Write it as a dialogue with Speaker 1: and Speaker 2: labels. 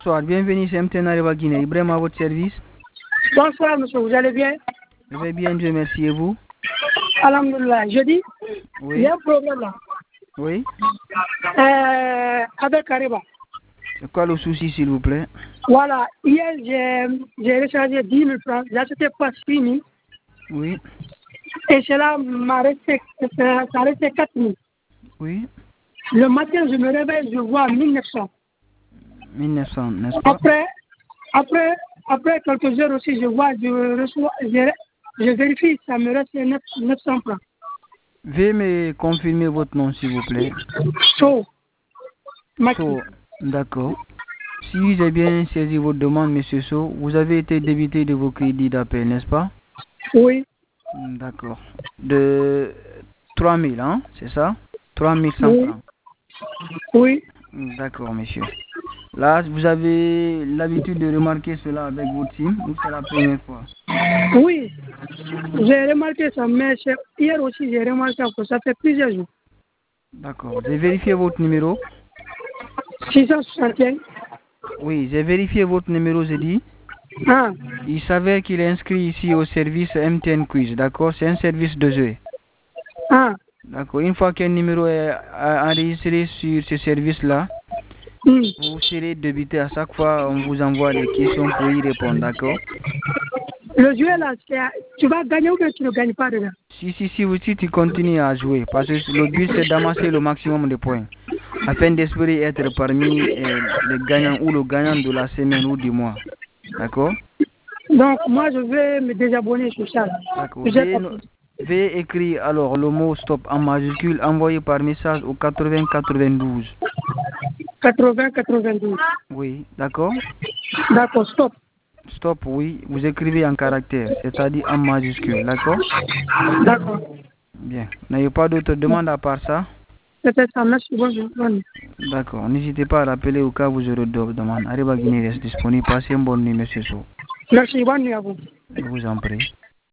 Speaker 1: Bonsoir, bienvenue chez MTN Areva Guinée. Ibrahim à votre service.
Speaker 2: Bonsoir, monsieur, vous allez bien?
Speaker 1: Je vais bien, Dieu merci. Et vous?
Speaker 2: Alhamdulillah. Je dis,
Speaker 1: Oui.
Speaker 2: il y a un problème là.
Speaker 1: Oui.
Speaker 2: Avec Areva.
Speaker 1: C'est quoi le souci, s'il vous plaît?
Speaker 2: Voilà, hier j'ai rechargé 10 000 francs. Là, c'était pas fini.
Speaker 1: Oui.
Speaker 2: Et cela m'a resté, ça restait 4 000.
Speaker 1: Oui.
Speaker 2: Le matin, je me réveille, je vois 1900.
Speaker 1: 1900, n'est-ce pas?
Speaker 2: Après quelques heures aussi, je vérifie, ça me reste 900 francs.
Speaker 1: Veuillez me confirmer votre nom, s'il vous plaît.
Speaker 2: So,
Speaker 1: d'accord. Si j'ai bien saisi votre demande, monsieur So, vous avez été débité de vos crédits d'appel, n'est-ce pas?
Speaker 2: Oui.
Speaker 1: D'accord. De 3000, hein, c'est ça? 3100 francs.
Speaker 2: Oui.
Speaker 1: D'accord, monsieur. Là, vous avez l'habitude de remarquer cela avec votre SIM ou c'est la première fois?
Speaker 2: Oui, j'ai remarqué ça, mais hier aussi j'ai remarqué que ça fait plusieurs jours.
Speaker 1: D'accord. J'ai vérifié votre numéro?
Speaker 2: 661.
Speaker 1: Oui, j'ai vérifié votre numéro, j'ai dit.
Speaker 2: Ah.
Speaker 1: Il s'avère qu'il est inscrit ici au service MTN Quiz, d'accord? C'est un service de jeu.
Speaker 2: Ah.
Speaker 1: D'accord. Une fois qu'un numéro est enregistré sur ce service-là, vous serez débité à chaque fois, on vous envoie des questions pour y répondre, d'accord?
Speaker 2: Le jeu là, tu vas gagner ou bien tu ne gagnes pas dedans?
Speaker 1: Si tu continues à jouer, parce que le but c'est d'amasser le maximum de points, afin d'espérer être parmi les gagnants ou le gagnant de la semaine ou du mois, d'accord?
Speaker 2: Donc moi je vais me désabonner sur ça.
Speaker 1: D'accord. Veuillez écrire alors le mot stop en majuscule envoyé par message au 80 92.
Speaker 2: 80 92.
Speaker 1: Oui, d'accord?
Speaker 2: D'accord, stop.
Speaker 1: Stop, oui. Vous écrivez en caractère, c'est-à-dire en majuscule, d'accord?
Speaker 2: D'accord.
Speaker 1: Bien. N'ayez pas d'autres demandes à part ça?
Speaker 2: C'était ça, merci, bonjour.
Speaker 1: D'accord. N'hésitez pas à rappeler au cas où vous aurez d'autres demandes. Areva Guinée reste disponible. Passez une bonne nuit, monsieur So.
Speaker 2: Merci, bonne nuit à vous.
Speaker 1: Je vous en prie.